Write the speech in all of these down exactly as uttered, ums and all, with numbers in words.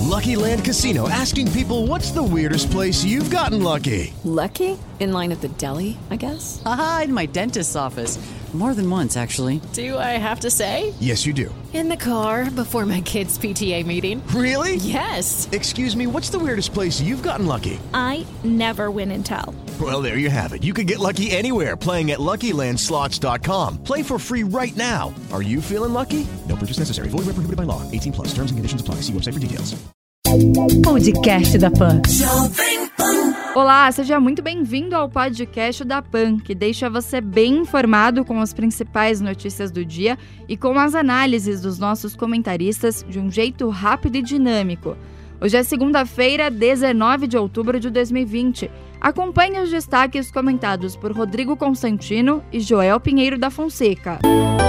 Lucky Land Casino, asking people, what's the weirdest place you've gotten lucky? Lucky? In line at the deli, I guess? Aha, in my dentist's office. More than once, actually. Do I have to say? Yes, you do. In the car before my kids' P T A meeting. Really? Yes. Excuse me, what's the weirdest place you've gotten lucky? I never win and tell. Well, there you have it. You can get lucky anywhere, playing at Lucky Land Slots dot com. Play for free right now. Are you feeling lucky? No purchase necessary. Void where prohibited by law. eighteen plus. Terms and conditions apply. See website for details. Podcast da Pan. Olá, seja muito bem-vindo ao podcast da Pan, que deixa você bem informado com as principais notícias do dia e com as análises dos nossos comentaristas de um jeito rápido e dinâmico. Hoje é segunda-feira, dezenove de outubro de dois mil e vinte. Acompanhe os destaques comentados por Rodrigo Constantino e Joel Pinheiro da Fonseca.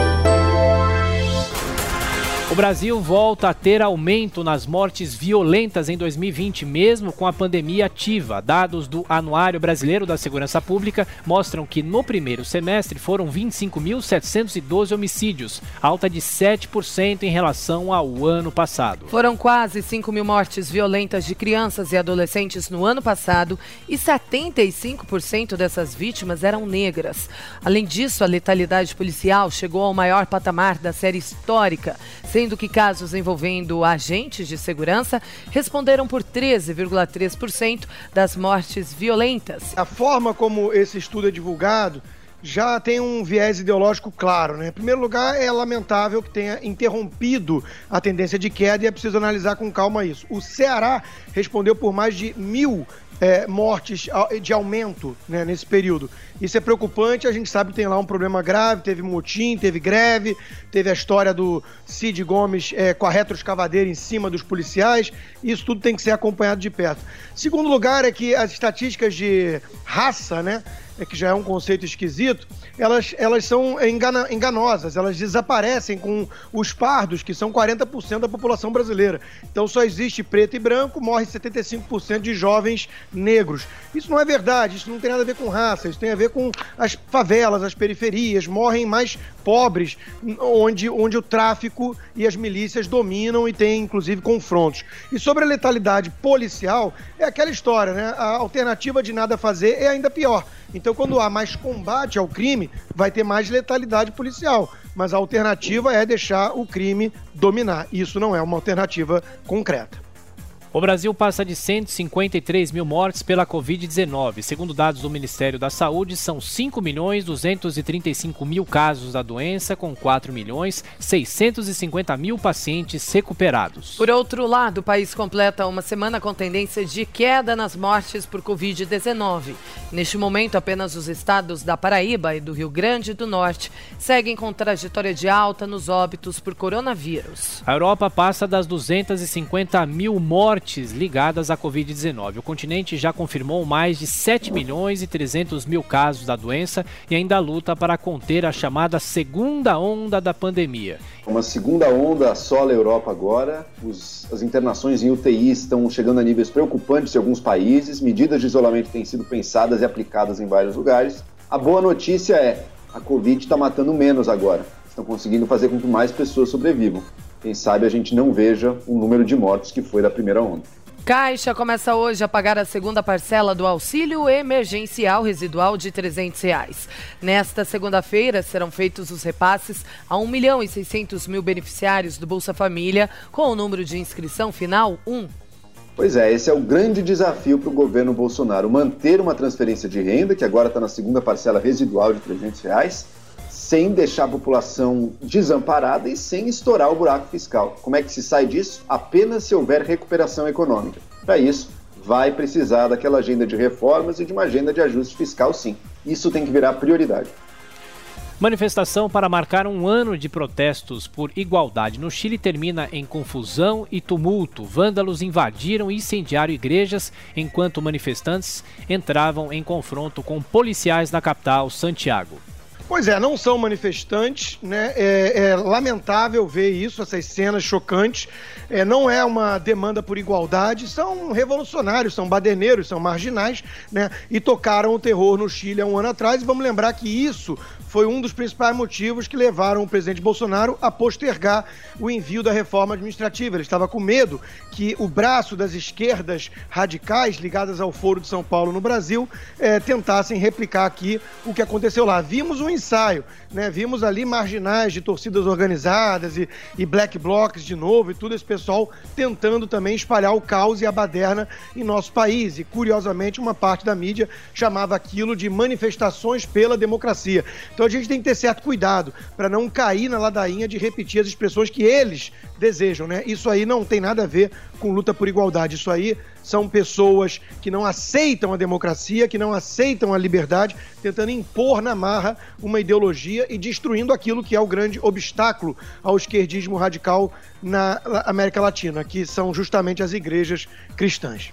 O Brasil volta a ter aumento nas mortes violentas em dois mil e vinte, mesmo com a pandemia ativa. Dados do Anuário Brasileiro da Segurança Pública mostram que no primeiro semestre foram vinte e cinco mil setecentos e doze homicídios, alta de sete por cento em relação ao ano passado. Foram quase cinco mil mortes violentas de crianças e adolescentes no ano passado e setenta e cinco por cento dessas vítimas eram negras. Além disso, a letalidade policial chegou ao maior patamar da série histórica, sendo que casos envolvendo agentes de segurança responderam por treze vírgula três por cento das mortes violentas. A forma como esse estudo é divulgado já tem um viés ideológico claro, né? Em primeiro lugar, é lamentável que tenha interrompido a tendência de queda e é preciso analisar com calma isso. O Ceará respondeu por mais de mil É, mortes de aumento, né, nesse período. Isso é preocupante, a gente sabe que tem lá um problema grave, teve motim, teve greve, teve a história do Cid Gomes é, com a retroescavadeira em cima dos policiais, isso tudo tem que ser acompanhado de perto. Segundo lugar é que as estatísticas de raça, né, é que já é um conceito esquisito, elas, elas são engana, enganosas, elas desaparecem com os pardos, que são quarenta por cento da população brasileira. Então só existe preto e branco, morre setenta e cinco por cento de jovens negros. Isso não é verdade, isso não tem nada a ver com raça, isso tem a ver com as favelas, as periferias, morrem mais pobres, onde, onde o tráfico e as milícias dominam e tem inclusive confrontos. E sobre a letalidade policial, é aquela história, né? A alternativa de nada fazer é ainda pior. Então, quando há mais combate ao crime, vai ter mais letalidade policial. Mas a alternativa é deixar o crime dominar. Isso não é uma alternativa concreta. O Brasil passa de cento e cinquenta e três mil mortes pela covid dezenove. Segundo dados do Ministério da Saúde, são cinco milhões duzentos e trinta e cinco mil casos da doença, com quatro milhões seiscentos e cinquenta mil pacientes recuperados. Por outro lado, o país completa uma semana com tendência de queda nas mortes por covid dezenove. Neste momento, apenas os estados da Paraíba e do Rio Grande do Norte seguem com trajetória de alta nos óbitos por coronavírus. A Europa passa das duzentas e cinquenta mil mortes ligadas à covid dezenove. O continente já confirmou mais de sete milhões e trezentos mil casos da doença e ainda luta para conter a chamada segunda onda da pandemia. Uma segunda onda assola a Europa agora. Os, as internações em U T I estão chegando a níveis preocupantes em alguns países. Medidas de isolamento têm sido pensadas e aplicadas em vários lugares. A boa notícia é, a Covid está matando menos agora. Estão conseguindo fazer com que mais pessoas sobrevivam. Quem sabe a gente não veja o número de mortos que foi da primeira onda. Caixa começa hoje a pagar a segunda parcela do auxílio emergencial residual de trezentos reais. Nesta segunda-feira serão feitos os repasses a um milhão e seiscentos mil beneficiários do Bolsa Família, com o número de inscrição final um. Pois é, esse é o grande desafio para o governo Bolsonaro, manter uma transferência de renda, que agora está na segunda parcela residual de trezentos reais, sem deixar a população desamparada e sem estourar o buraco fiscal. Como é que se sai disso? Apenas se houver recuperação econômica. Para isso, vai precisar daquela agenda de reformas e de uma agenda de ajuste fiscal, sim. Isso tem que virar prioridade. Manifestação para marcar um ano de protestos por igualdade no Chile termina em confusão e tumulto. Vândalos invadiram e incendiaram igrejas enquanto manifestantes entravam em confronto com policiais na capital, Santiago. Pois é, não são manifestantes, né? É, é lamentável ver isso, essas cenas chocantes. É, não é uma demanda por igualdade, são revolucionários, são baderneiros, são marginais, né? E tocaram o terror no Chile há um ano atrás. E vamos lembrar que isso foi um dos principais motivos que levaram o presidente Bolsonaro a postergar o envio da reforma administrativa. Ele estava com medo que o braço das esquerdas radicais ligadas ao Foro de São Paulo no Brasil é, tentassem replicar aqui o que aconteceu lá. Vimos um ensaio, né? Vimos ali marginais de torcidas organizadas e, e black blocs de novo e tudo esse pessoal tentando também espalhar o caos e a baderna em nosso país. E, curiosamente, uma parte da mídia chamava aquilo de manifestações pela democracia. Então a gente tem que ter certo cuidado para não cair na ladainha de repetir as expressões que eles desejam, né? Isso aí não tem nada a ver com luta por igualdade. Isso aí são pessoas que não aceitam a democracia, que não aceitam a liberdade, tentando impor na marra uma ideologia e destruindo aquilo que é o grande obstáculo ao esquerdismo radical na América Latina, que são justamente as igrejas cristãs.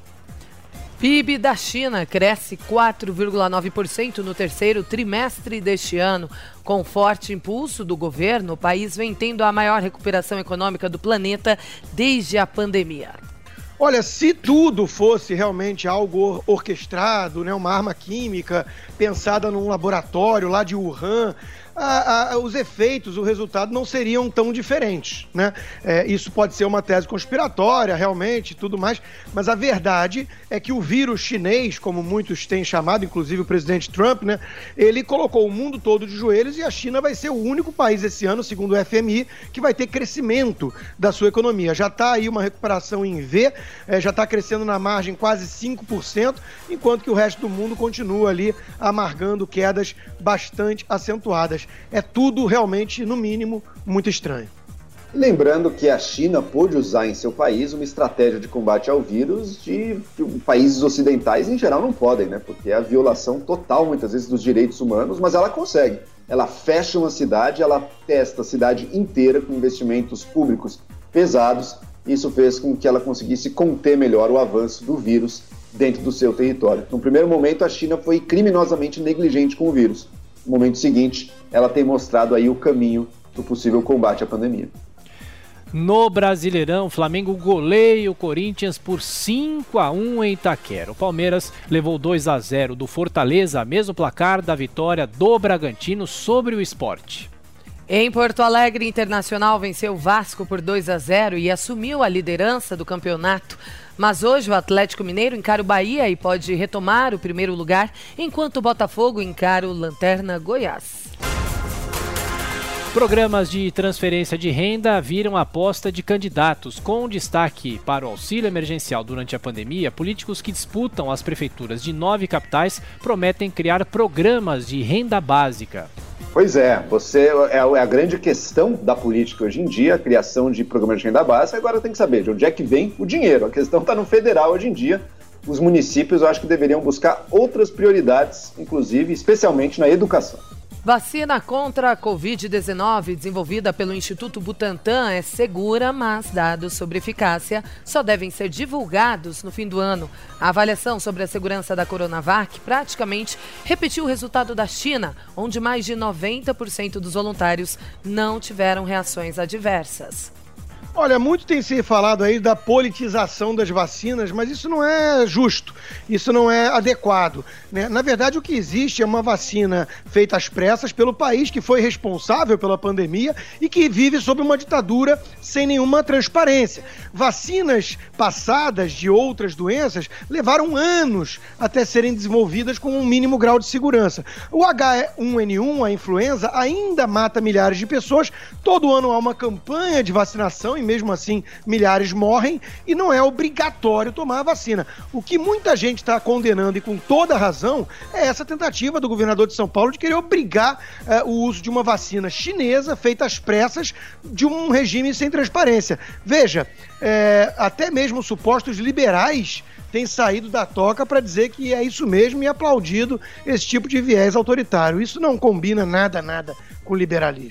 P I B da China cresce quatro vírgula nove por cento no terceiro trimestre deste ano. Com forte impulso do governo, o país vem tendo a maior recuperação econômica do planeta desde a pandemia. Olha, se tudo fosse realmente algo orquestrado, né, uma arma química pensada num laboratório lá de Wuhan, a, a, os efeitos, o resultado não seriam tão diferentes, né? É, isso pode ser uma tese conspiratória, realmente, tudo mais, mas a verdade é que o vírus chinês, como muitos têm chamado, inclusive o presidente Trump, né, ele colocou o mundo todo de joelhos e a China vai ser o único país esse ano, segundo o F M I, que vai ter crescimento da sua economia. Já está aí uma recuperação em V, é, já está crescendo na margem quase cinco por cento, enquanto que o resto do mundo continua ali amargando quedas bastante acentuadas. É tudo realmente, no mínimo, muito estranho. Lembrando que a China pôde usar em seu país uma estratégia de combate ao vírus de que países ocidentais em geral não podem, né? Porque é a violação total, muitas vezes, dos direitos humanos, mas ela consegue. Ela fecha uma cidade, ela testa a cidade inteira com investimentos públicos pesados. Isso fez com que ela conseguisse conter melhor o avanço do vírus dentro do seu território. No primeiro momento, a China foi criminosamente negligente com o vírus. No momento seguinte, ela tem mostrado aí o caminho do possível combate à pandemia. No Brasileirão, o Flamengo goleia o Corinthians por cinco a um em Itaquera. O Palmeiras levou dois a zero do Fortaleza, mesmo placar da vitória do Bragantino sobre o Sport. Em Porto Alegre, Internacional venceu o Vasco por dois a zero e assumiu a liderança do campeonato. Mas hoje o Atlético Mineiro encara o Bahia e pode retomar o primeiro lugar, enquanto o Botafogo encara o Lanterna Goiás. Programas de transferência de renda viram a aposta de candidatos. Com destaque para o auxílio emergencial durante a pandemia, políticos que disputam as prefeituras de nove capitais prometem criar programas de renda básica. Pois é, você é a grande questão da política hoje em dia, a criação de programas de renda básica. Agora tem que saber de onde é que vem o dinheiro. A questão está no federal hoje em dia. Os municípios, eu acho que deveriam buscar outras prioridades, inclusive, especialmente na educação. Vacina contra a covid dezenove desenvolvida pelo Instituto Butantan é segura, mas dados sobre eficácia só devem ser divulgados no fim do ano. A avaliação sobre a segurança da Coronavac praticamente repetiu o resultado da China, onde mais de noventa por cento dos voluntários não tiveram reações adversas. Olha, muito tem se falado aí da politização das vacinas, mas isso não é justo, isso não é adequado, né? Na verdade, o que existe é uma vacina feita às pressas pelo país que foi responsável pela pandemia e que vive sob uma ditadura sem nenhuma transparência. Vacinas passadas de outras doenças levaram anos até serem desenvolvidas com um mínimo grau de segurança. O H um N um, a influenza, ainda mata milhares de pessoas. Todo ano há uma campanha de vacinação e mesmo assim milhares morrem e não é obrigatório tomar a vacina. O que muita gente está condenando e com toda razão é essa tentativa do governador de São Paulo de querer obrigar eh, o uso de uma vacina chinesa feita às pressas de um regime sem transparência. Veja, eh, até mesmo supostos liberais têm saído da toca para dizer que é isso mesmo e aplaudido esse tipo de viés autoritário. Isso não combina nada, nada com liberalismo.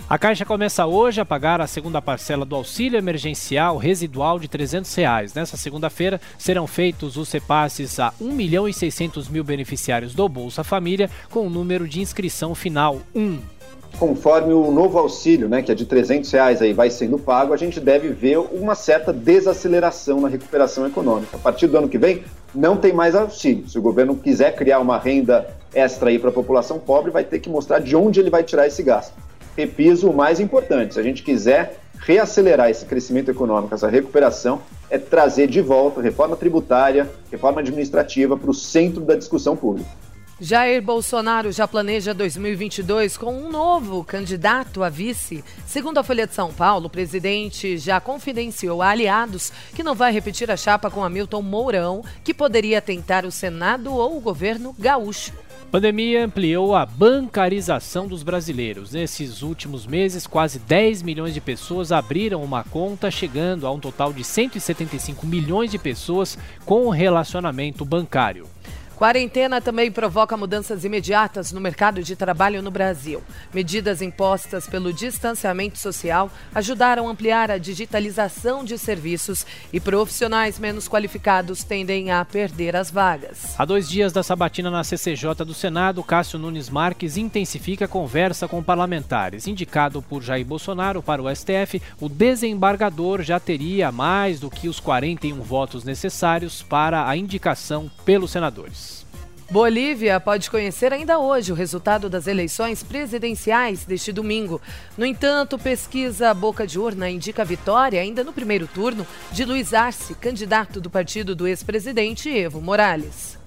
A Caixa começa hoje a pagar a segunda parcela do auxílio emergencial residual de trezentos reais. Nessa segunda-feira serão feitos os repasses a um milhão e seiscentos mil beneficiários do Bolsa Família com o número de inscrição final um. Conforme o novo auxílio, né, que é de trezentos reais, aí vai sendo pago, a gente deve ver uma certa desaceleração na recuperação econômica. A partir do ano que vem, não tem mais auxílio. Se o governo quiser criar uma renda extra aí para a população pobre, vai ter que mostrar de onde ele vai tirar esse gasto. Repiso, o mais importante, se a gente quiser reacelerar esse crescimento econômico, essa recuperação, é trazer de volta reforma tributária, reforma administrativa para o centro da discussão pública. Jair Bolsonaro já planeja dois mil e vinte e dois com um novo candidato a vice. Segundo a Folha de São Paulo, o presidente já confidenciou a aliados que não vai repetir a chapa com Hamilton Mourão, que poderia tentar o Senado ou o governo gaúcho. A pandemia ampliou a bancarização dos brasileiros. Nesses últimos meses, quase dez milhões de pessoas abriram uma conta, chegando a um total de cento e setenta e cinco milhões de pessoas com relacionamento bancário. Quarentena também provoca mudanças imediatas no mercado de trabalho no Brasil. Medidas impostas pelo distanciamento social ajudaram a ampliar a digitalização de serviços e profissionais menos qualificados tendem a perder as vagas. Há dois dias da sabatina na C C J do Senado, Cássio Nunes Marques intensifica a conversa com parlamentares. Indicado por Jair Bolsonaro para o S T F, o desembargador já teria mais do que os quarenta e um votos necessários para a indicação pelos senadores. Bolívia pode conhecer ainda hoje o resultado das eleições presidenciais deste domingo. No entanto, pesquisa Boca de Urna indica a vitória ainda no primeiro turno de Luiz Arce, candidato do partido do ex-presidente Evo Morales.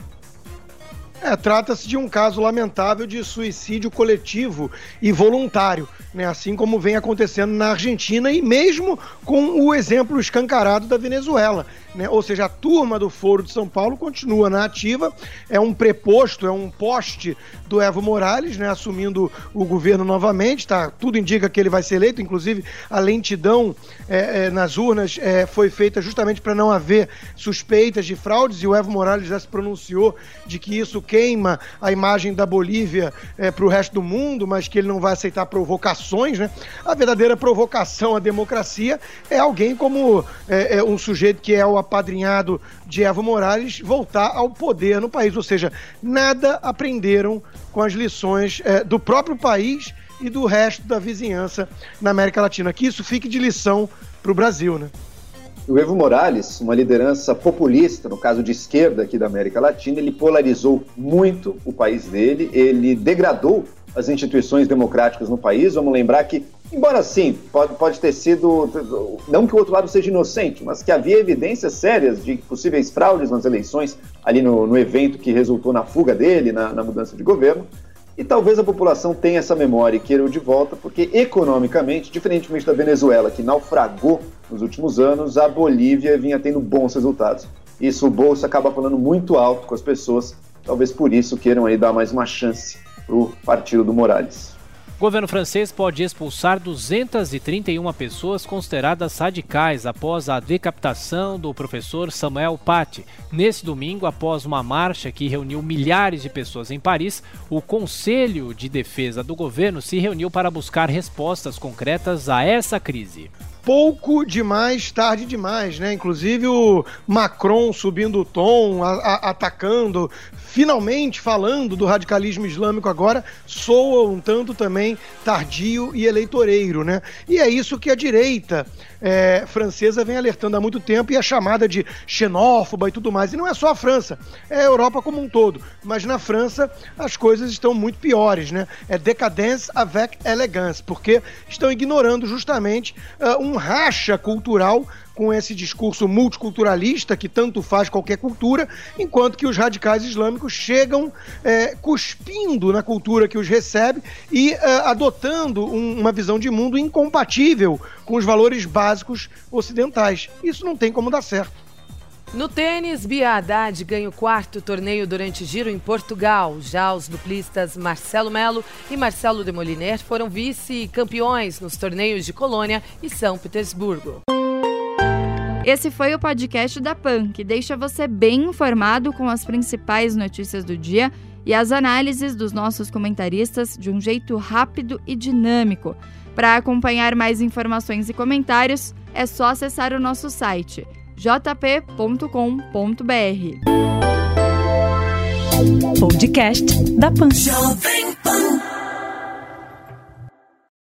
É, trata-se de um caso lamentável de suicídio coletivo e voluntário, né? Assim como vem acontecendo na Argentina e mesmo com o exemplo escancarado da Venezuela, né? Ou seja, a turma do Foro de São Paulo continua na ativa, é um preposto, é um poste do Evo Morales, né? Assumindo o governo novamente, tá? Tudo indica que ele vai ser eleito, inclusive a lentidão é, é, nas urnas é, foi feita justamente para não haver suspeitas de fraudes e o Evo Morales já se pronunciou de que isso queima a imagem da Bolívia é, para o resto do mundo, mas que ele não vai aceitar provocações, né? A verdadeira provocação à democracia é alguém como é, é um sujeito que é o apadrinhado de Evo Morales voltar ao poder no país, ou seja, nada aprenderam com as lições é, do próprio país e do resto da vizinhança na América Latina. Que isso fique de lição para o Brasil, né? O Evo Morales, uma liderança populista, no caso de esquerda aqui da América Latina, ele polarizou muito o país dele, ele degradou as instituições democráticas no país. Vamos lembrar que, embora sim, pode, pode ter sido, não que o outro lado seja inocente, mas que havia evidências sérias de possíveis fraudes nas eleições, ali no, no evento que resultou na fuga dele, na, na mudança de governo. E talvez a população tenha essa memória e queira o de volta, porque economicamente, diferentemente da Venezuela, que naufragou nos últimos anos, a Bolívia vinha tendo bons resultados. Isso o bolso acaba falando muito alto com as pessoas, talvez por isso queiram aí dar mais uma chance para o partido do Morales. O governo francês pode expulsar duzentas e trinta e uma pessoas consideradas radicais após a decapitação do professor Samuel Paty. Nesse domingo, após uma marcha que reuniu milhares de pessoas em Paris, o Conselho de Defesa do governo se reuniu para buscar respostas concretas a essa crise. Pouco demais, tarde demais, né? Inclusive o Macron subindo o tom, a, a, atacando, finalmente falando do radicalismo islâmico agora, soa um tanto também tardio e eleitoreiro, né? E é isso que a direita é, francesa vem alertando há muito tempo e é chamada de xenófoba e tudo mais. E não é só a França, é a Europa como um todo. Mas na França as coisas estão muito piores, né? É décadence avec élégance, porque estão ignorando justamente uh, um racha cultural com esse discurso multiculturalista que tanto faz qualquer cultura, enquanto que os radicais islâmicos chegam é, cuspindo na cultura que os recebe e é, adotando um, uma visão de mundo incompatível com os valores básicos ocidentais. Isso não tem como dar certo. No tênis, Bia Haddad ganha o quarto torneio durante giro em Portugal. Já os duplistas Marcelo Melo e Marcelo de Moliner foram vice-campeões nos torneios de Colônia e São Petersburgo. Esse foi o podcast da Pan, que deixa você bem informado com as principais notícias do dia e as análises dos nossos comentaristas de um jeito rápido e dinâmico. Para acompanhar mais informações e comentários, é só acessar o nosso site j p ponto com ponto b r. Podcast da Pan.